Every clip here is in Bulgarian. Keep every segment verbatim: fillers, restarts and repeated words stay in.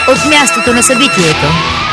от мястото на събитието.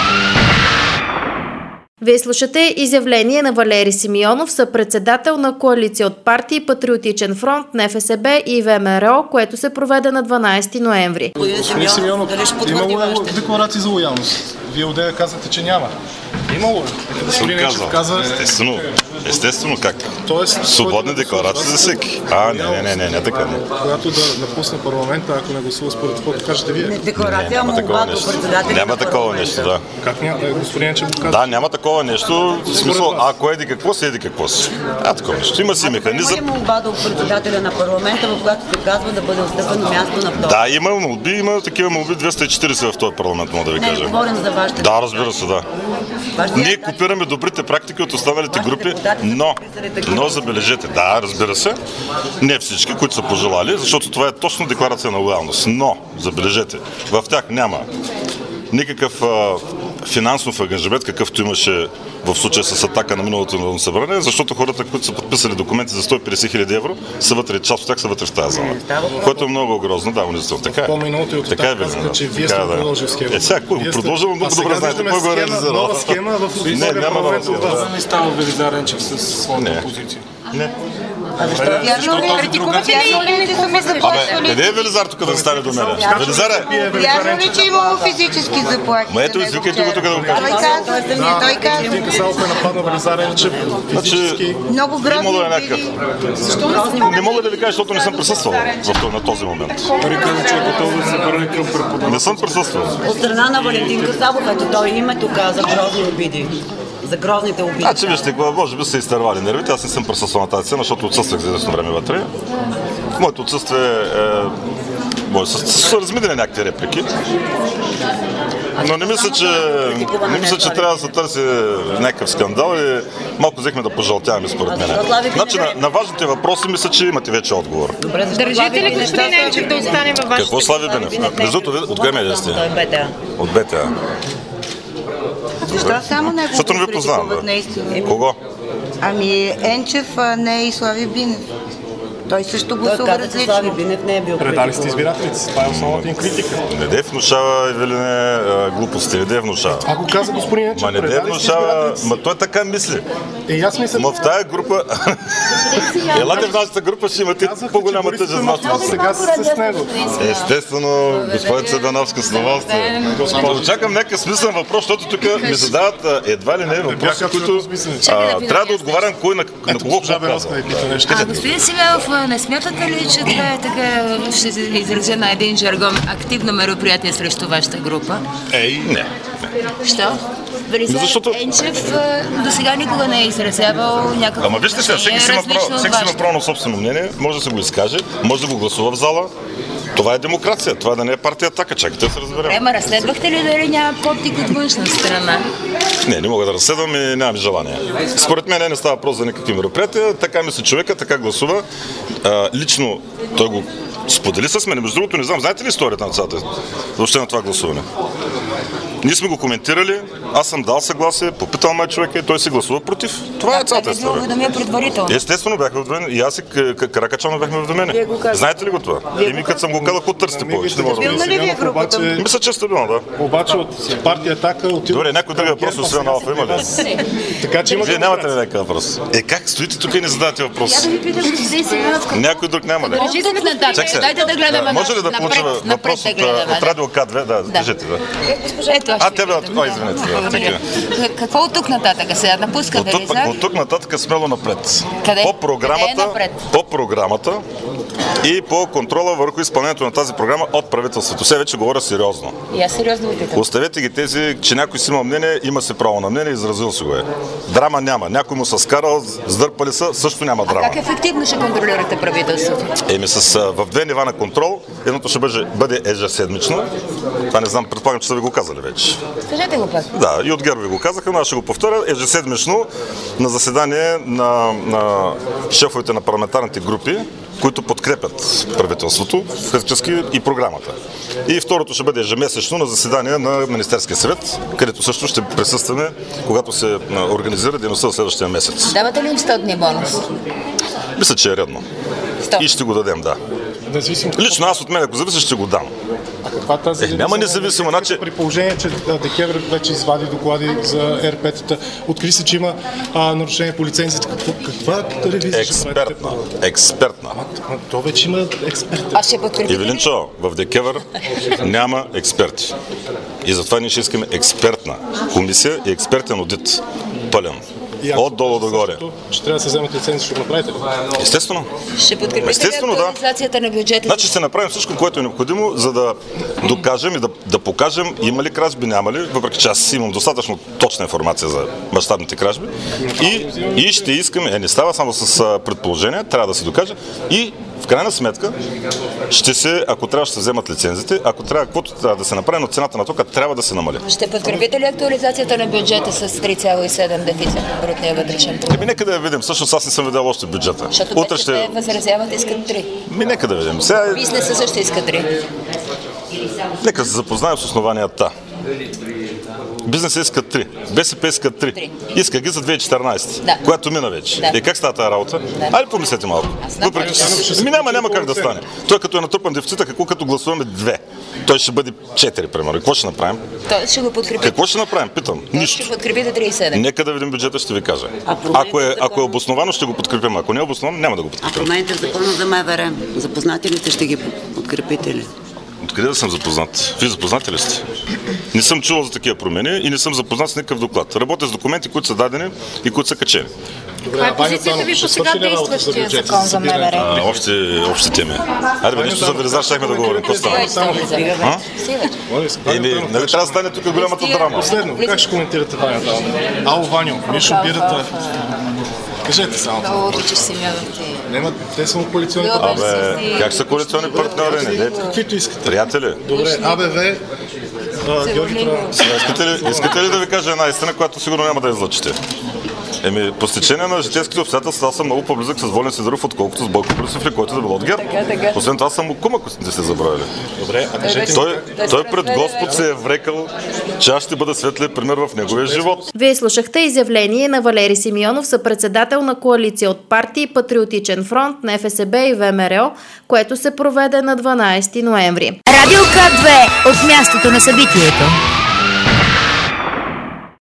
Вие слушате изявление на Валери Симеонов, съпредседател на коалиция от партии Патриотичен фронт, НФСБ и ВМРО, което се проведе на дванадесети ноември. Господин Симеонов, имало декларации за лоялност? Вие отдея казвате, че няма. Имало ли? Господин Енчев каза... Естествено, естествено как? Тоест, свободни декларации за всеки. А, не, не, не, не, не така не. Когато да напусне парламента, ако не гласува според каквото кажете вие? Декларация, няма такова нещо. Няма такова нещо, да. Как няма? Господин Енчев го каза? Да, няма такова нещо. В смисъл, ако еди какво си, еди какво си. А, такова нещо. Има си механизъм. Има молба до председателя на парламента, в която се казва да бъде отстъпено място на втора. Да, има молби, има такива молби двеста и четиридесет в този парламент, мога да ви кажа. Не, говорим за вашите. Да, разбира се, да. Ние копираме добрите практики от останалите групи, но, но забележете, да, разбира се, не всички, които са пожелали, защото това е точно декларация на лоялност, но, забележете, в тях няма никакъв а, финансов ангажимент, какъвто имаше в случая с атака на миналото Народно събрание, защото хората, които са подписали документи за сто и петдесет хиляди евро, са вътре, част от тях са вътре в тази зала. Което е много грозно, да, унизително. Така е. По-миналото и от така е, казаха, че вие сте продължил схема. Е, сега, кой го продължил, много добре знаете, кой го е реализирал. Нова схема в Не, няма нова схема. Това не става Велизар Енчев с своята позиция. Не. Вярно ли критикувате ли? Абе, къде е Велизар тук да стане до мен? Велизар е? Вярно ли, че имало физически заплахи? Ма ето, извикайте го тук да го кажа. Той каза, той каза. Един Касалов е нападнал Велизар Енчев физически. Много грозни били. Не мога да ви кажа, защото не съм присъствал на този момент. Не съм присъствал. От страна на Валентин Касабов, ето той името каза грозни обиди. За грозните обиди. Значи вижте, може би са изтървали нервите, аз не съм присъствал на тази сцена, защото отсъствах за известно време вътре. В моето отсъствие е... може са, са размидени някакви реплики. Но не мисля, че, не мисля, че трябва да се търси някакъв скандал и малко взехме да пожалтяваме според мен. Значи на, на важните въпроси мисля, че имате вече отговор. Държите ли господин Енчев да остане във вашите? Какво Слави Бинев? Между другото, от Гемелия сте? От БТА. Защо само него Защото не ви познавам, наистина? Кого? Ами Енчев, а не и Слави Бинев. Той също гласува различно. Слави Бинев не е бил. Предали сте избирателите си, това е основната им критика. Не де внушава, Евелине, глупости, не де внушава. Това го каза господин Енчев. Ма не де внушава, ма той така мисли. Е, аз мисля. Ма в тая група, елате в нашата група ще имате по-голяма тъжест. Сега сте с него. Естествено, господин Цедановска, с удоволствие. Очакам някакъв смислен въпрос, защото тук ми задават едва ли не въпроси, които трябва да отговарям кой на кого казва. А господин Симеонов, не смятате ли, че това е така, ще се изразя на един жаргон, активно мероприятие срещу вашата група? Ей, не. Що? Велизар Защото... Енчев до сега никога не е изразявал някакво... Ама вижте сега, всеки си има право, всеки си има право на собствено мнение, може да се го изкаже, може да го гласува в зала. Това е демокрация, това да не е партия Атака, чакайте да се разберем. Ема, разследвахте ли дали няма подтик от външна страна? Не, не мога да разследвам и нямам желание. Според мен не става въпрос за никакви мероприятия, така мисли човека, така гласува. А, лично той го сподели с мен, между другото не знам, знаете ли историята на цялата, въобще на това гласуване? Ние сме го коментирали, аз съм дал съгласие, попитал май човека и той се гласува против. Това е цялата история. Естествено бяхме уведомени и аз и Каракачанов бяхме уведомени. Знаете ли го това? Еми като съм го казал, ако търсите повече, не може да го. Мисля, че е стабилно, да. Обаче от партия Атака отива... Добре, някой друг въпрос, освен на Алфа, има ли? Така че вие нямате ли някакъв въпрос? Е, как стоите тук и не задавате въпрос? Някой друг няма ли? Дайте да гледаме може ли да получа въпрос от Радио К две? Да, кажете, да. А, тебе, о, извинете. Какво от тук нататък? Сега напускате ли са? От тук нататък смело напред. Къде? По програмата, по програмата и по контрола върху изпълнението на тази програма от правителството. Сега вече говоря сериозно. И аз сериозно ви питам. Оставете ги тези, че някой си има мнение, има си право на мнение, изразил си го е. Драма няма. Някой му са скарал, сдърпали са, също няма драма. А как ефективно ще контролирате правителството? Еми с в две нива на контрол. Едното ще бъде, бъде ежеседмично. Това не знам, предполагам, че са ви го казали вече. Кажете го пак. Да, и от ГЕРБ ви го казаха, но аз ще го повторя. Ежеседмично на заседание на, на шефовете на парламентарните групи, които подкрепят правителството, фактически и програмата. И второто ще бъде ежемесечно на заседание на Министерския съвет, където също ще присъстваме, когато се организира дейността за следващия месец. Давате ли им сто дни бонус? Мисля, че е редно. сто. И ще го дадем, да. Независимо. Лично аз от мен, ако зависи, ще го дам. А каква тази... Е, няма независимо, значи... При положение, че ДКЕВР вече извади доклади за Р пет-та, откри се, че има а, нарушение по лицензията. Каква, каква ревизия ще правите? Експертна. Експертна. Ама, ама то вече има експерти. А ще подкрепите ли? Евелинчо, в ДКЕВР няма експерти. И затова ние ще искаме експертна комисия и експертен одит. Пълен. Отдолу догоре. Че трябва да се вземат лицензи, ще го направите ли? Естествено. Ще подкрепите Естествено, ли да. актуализацията на бюджета? Значи ще направим всичко, което е необходимо, за да докажем и да, да покажем има ли кражби, няма ли, въпреки че аз имам достатъчно точна информация за мащабните кражби. И, и ще искаме, е, не става само с предположения, трябва да се докаже и в крайна сметка ще се, ако трябва, ще се вземат лицензите, ако трябва, каквото трябва да се направи, но цената на тока трябва да се намали. Ще подкрепите ли актуализацията на бюджета с три цяло и седем дефицит на брутния вътрешен продукт? Еми, нека да я видим. Всъщност аз не съм видял още бюджета. Защото Утре ще... те възразяват, искат три. Ми, нека да видим. Сега... Бизнеса също иска три. Нека се запознаем с основанията. Бизнесът иска три. БСП иска три. Иска ги за две хиляди и четиринадесета, да. Която мина вече. Да. И как става тази работа? Да. Айде помислете малко. Въпреки, че ми няма, няма как да стане. Той като е натрупан дефицита, какво като гласуваме две? Той ще бъде четири, примерно. Какво ще направим? Той ще го подкрепи. Какво ще направим? Питам. Той Нищо. ще подкрепите три цяло и седем. Нека да видим бюджета, ще ви кажа. Ако е, ако е обосновано, ще го подкрепим. Ако не е обосновано, няма да го подкрепим. А промените в закона за МВР, запознати ли сте, ще ги подкрепите ли? Откъде да съм запознат? Вие запознати ли сте? Не съм чувал за такива промени и не съм запознат с никакъв доклад. Работя с документи, които са дадени и които са качени. Каква е позицията ви по сега действащия закон за МВР? Още, общи теми. Айде бе, нищо за Велизар щяхме да говорим. Какво става? Еми, нали трябва да стане тук голямата драма? Последно, как ще коментирате Ванята? Ало, Ваню, Мишо бирата. Кажете само. Да уричаш Симеонов ти. Нема, те са му коалиционни партньори. Абе, как са коалиционни партньори? Не, каквито искате. Приятели. Добре, АБВ, Георги Трава. Искате ли, искате ли да ви кажа една истина, която сигурно няма да излъчите? Еми, по стечение на житейските обстоятелства аз съм много по-близък с Волен Сидоров, отколкото с Бойко Борисов или който да било от ГЕРБ. Освен това съм му кум, ако сте се забравили. Добре, а кажете той, той пред Господ се е врекал, че аз ще бъда светлия пример в неговия живот. Вие слушахте изявление на Валери Симеонов, съпредседател на коалиция от партии Патриотичен фронт, НФСБ и ВМРО, което се проведе на дванадесети ноември. Радио К две от мястото на събитието.